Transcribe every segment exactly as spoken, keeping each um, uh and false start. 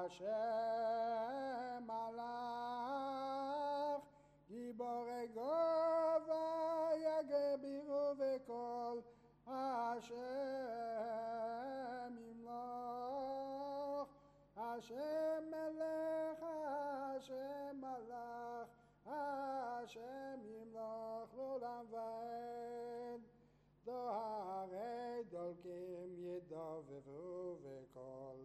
Hashem malach גיבורי גובה יגבירו וקול Hashem ימלוך Hashem מלך Hashem מלך Hashem ימלוך לעולם ועד דוהרי דולקים ידובבו וקול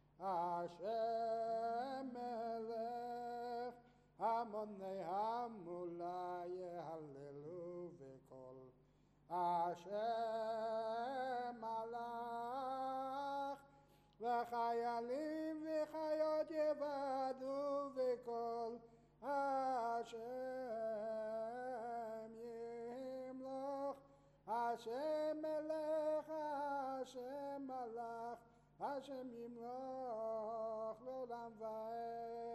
Hashem מלך המוני המולה יהללו וקול Hashem מלך וחיילים וחיות יבדו וקול Hashem ימלוך Hashem מלך Hashem מלך Hashem ימלוך לעולם ועד